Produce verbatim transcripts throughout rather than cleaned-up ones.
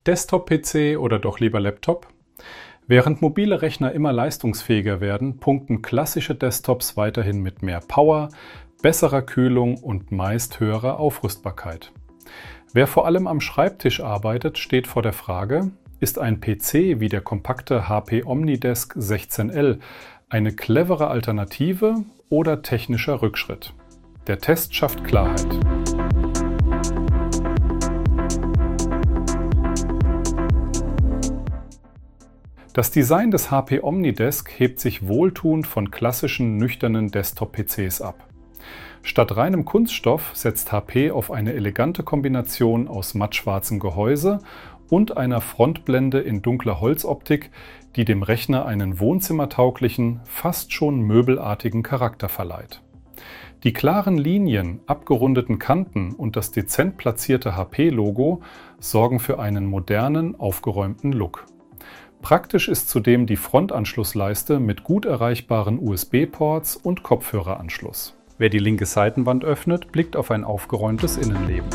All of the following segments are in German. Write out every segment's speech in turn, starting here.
Desktop-P C oder doch lieber Laptop? Während mobile Rechner immer leistungsfähiger werden, punkten klassische Desktops weiterhin mit mehr Power, besserer Kühlung und meist höherer Aufrüstbarkeit. Wer vor allem am Schreibtisch arbeitet, steht vor der Frage: Ist ein P C wie der kompakte H P OmniDesk sechzehn L eine clevere Alternative oder technischer Rückschritt? Der Test schafft Klarheit. Das Design des H P OmniDesk hebt sich wohltuend von klassischen, nüchternen Desktop-P Cs ab. Statt reinem Kunststoff setzt H P auf eine elegante Kombination aus mattschwarzem Gehäuse und einer Frontblende in dunkler Holzoptik, die dem Rechner einen wohnzimmertauglichen, fast schon möbelartigen Charakter verleiht. Die klaren Linien, abgerundeten Kanten und das dezent platzierte H P-Logo sorgen für einen modernen, aufgeräumten Look. Praktisch ist zudem die Frontanschlussleiste mit gut erreichbaren U S B-Ports und Kopfhöreranschluss. Wer die linke Seitenwand öffnet, blickt auf ein aufgeräumtes Innenleben.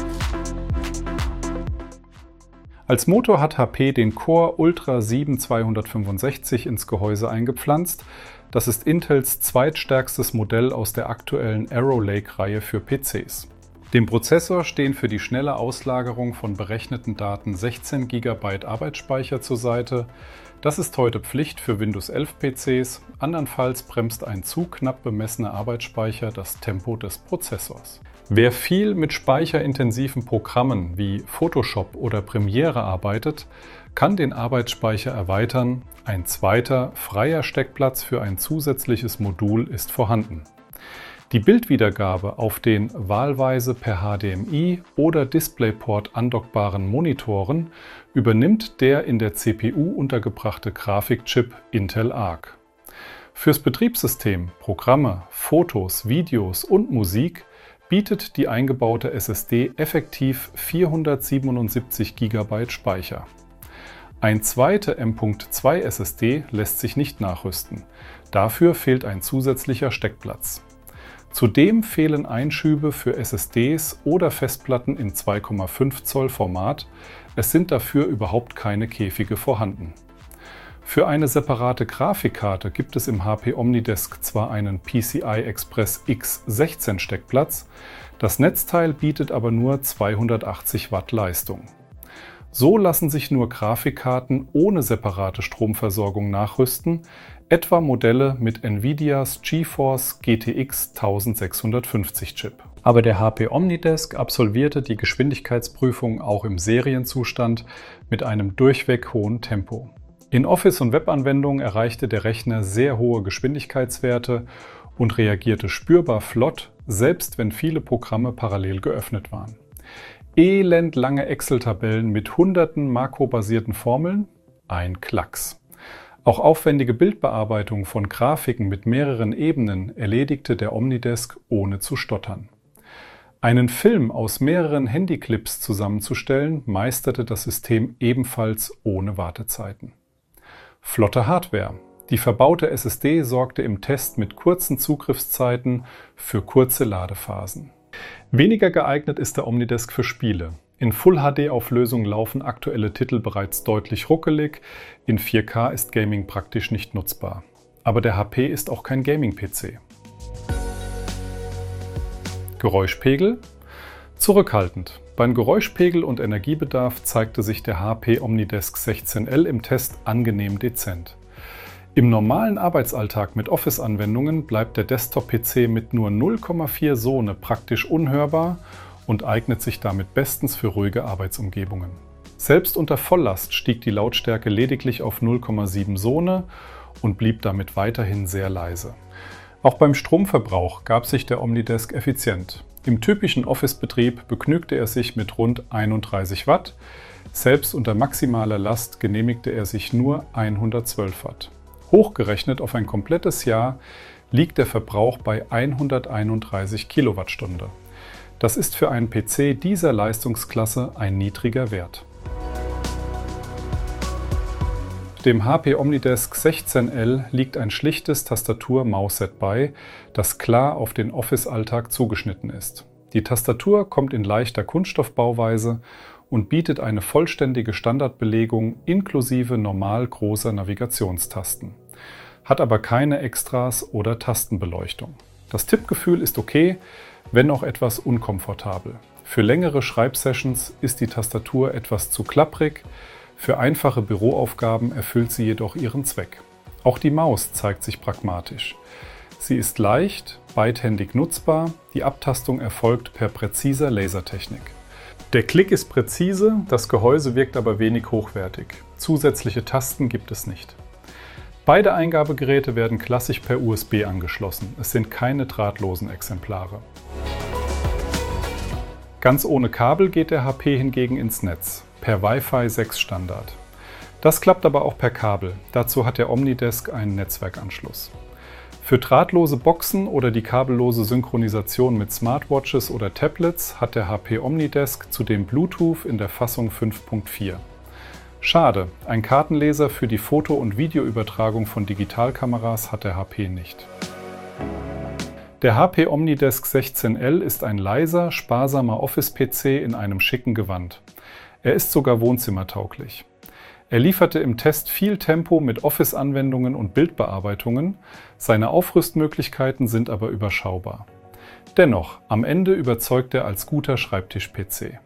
Als Motor hat H P den Core Ultra sieben zweihundertfünfundsechzig ins Gehäuse eingepflanzt. Das ist Intels zweitstärkstes Modell aus der aktuellen Arrow Lake-Reihe für P Cs. Dem Prozessor stehen für die schnelle Auslagerung von berechneten Daten sechzehn Gigabyte Arbeitsspeicher zur Seite. Das ist heute Pflicht für Windows elf P Cs, andernfalls bremst ein zu knapp bemessener Arbeitsspeicher das Tempo des Prozessors. Wer viel mit speicherintensiven Programmen wie Photoshop oder Premiere arbeitet, kann den Arbeitsspeicher erweitern. Ein zweiter, freier Steckplatz für ein zusätzliches Modul ist vorhanden. Die Bildwiedergabe auf den wahlweise per H D M I oder DisplayPort andockbaren Monitoren übernimmt der in der C P U untergebrachte Grafikchip Intel Arc. Fürs Betriebssystem, Programme, Fotos, Videos und Musik bietet die eingebaute S S D effektiv vierhundertsiebenundsiebzig Gigabyte Speicher. Ein zweite M Punkt zwei S S D lässt sich nicht nachrüsten. Dafür fehlt ein zusätzlicher Steckplatz. Zudem fehlen Einschübe für S S Ds oder Festplatten in zwei Komma fünf Zoll Format. Es sind dafür überhaupt keine Käfige vorhanden. Für eine separate Grafikkarte gibt es im H P OmniDesk zwar einen P C I Express X sechzehn Steckplatz, das Netzteil bietet aber nur zweihundertachtzig Watt Leistung. So lassen sich nur Grafikkarten ohne separate Stromversorgung nachrüsten, etwa Modelle mit Nvidias GeForce G T X eintausendsechshundertfünfzig Chip. Aber der H P OmniDesk absolvierte die Geschwindigkeitsprüfung auch im Serienzustand mit einem durchweg hohen Tempo. In Office- und Webanwendungen erreichte der Rechner sehr hohe Geschwindigkeitswerte und reagierte spürbar flott, selbst wenn viele Programme parallel geöffnet waren. Elendlange Excel-Tabellen mit hunderten makrobasierten Formeln? Ein Klacks. Auch aufwendige Bildbearbeitung von Grafiken mit mehreren Ebenen erledigte der OmniDesk ohne zu stottern. Einen Film aus mehreren Handyclips zusammenzustellen, meisterte das System ebenfalls ohne Wartezeiten. Flotte Hardware. Die verbaute S S D sorgte im Test mit kurzen Zugriffszeiten für kurze Ladephasen. Weniger geeignet ist der OmniDesk für Spiele. In Full H D-Auflösung laufen aktuelle Titel bereits deutlich ruckelig, in vier K ist Gaming praktisch nicht nutzbar. Aber der H P ist auch kein Gaming-P C. Geräuschpegel? Zurückhaltend. Beim Geräuschpegel und Energiebedarf zeigte sich der H P OmniDesk sechzehn L im Test angenehm dezent. Im normalen Arbeitsalltag mit Office-Anwendungen bleibt der Desktop-P C mit nur null Komma vier Sone praktisch unhörbar und eignet sich damit bestens für ruhige Arbeitsumgebungen. Selbst unter Volllast stieg die Lautstärke lediglich auf null Komma sieben Sone und blieb damit weiterhin sehr leise. Auch beim Stromverbrauch gab sich der OmniDesk effizient. Im typischen Office-Betrieb begnügte er sich mit rund einunddreißig Watt, selbst unter maximaler Last genehmigte er sich nur hundertzwölf Watt. Hochgerechnet auf ein komplettes Jahr liegt der Verbrauch bei hunderteinunddreißig Kilowattstunde. Das ist für einen P C dieser Leistungsklasse ein niedriger Wert. Dem H P OmniDesk sechzehn L liegt ein schlichtes Tastatur-Maus-Set bei, das klar auf den Office-Alltag zugeschnitten ist. Die Tastatur kommt in leichter Kunststoffbauweise und bietet eine vollständige Standardbelegung inklusive normal großer Navigationstasten. Hat aber keine Extras oder Tastenbeleuchtung. Das Tippgefühl ist okay, wenn auch etwas unkomfortabel. Für längere Schreibsessions ist die Tastatur etwas zu klapprig, für einfache Büroaufgaben erfüllt sie jedoch ihren Zweck. Auch die Maus zeigt sich pragmatisch. Sie ist leicht, beidhändig nutzbar, die Abtastung erfolgt per präziser Lasertechnik. Der Klick ist präzise, das Gehäuse wirkt aber wenig hochwertig. Zusätzliche Tasten gibt es nicht. Beide Eingabegeräte werden klassisch per U S B angeschlossen. Es sind keine drahtlosen Exemplare. Ganz ohne Kabel geht der H P hingegen ins Netz, per Wi-Fi sechs Standard. Das klappt aber auch per Kabel. Dazu hat der Omnidesk einen Netzwerkanschluss. Für drahtlose Boxen oder die kabellose Synchronisation mit Smartwatches oder Tablets hat der H P Omnidesk zudem Bluetooth in der Fassung fünf Punkt vier. Schade, ein Kartenleser für die Foto- und Videoübertragung von Digitalkameras hat der H P nicht. Der H P Omnidesk sechzehn L ist ein leiser, sparsamer Office-P C in einem schicken Gewand. Er ist sogar wohnzimmertauglich. Er lieferte im Test viel Tempo mit Office-Anwendungen und Bildbearbeitungen, seine Aufrüstmöglichkeiten sind aber überschaubar. Dennoch, am Ende überzeugt er als guter Schreibtisch-P C.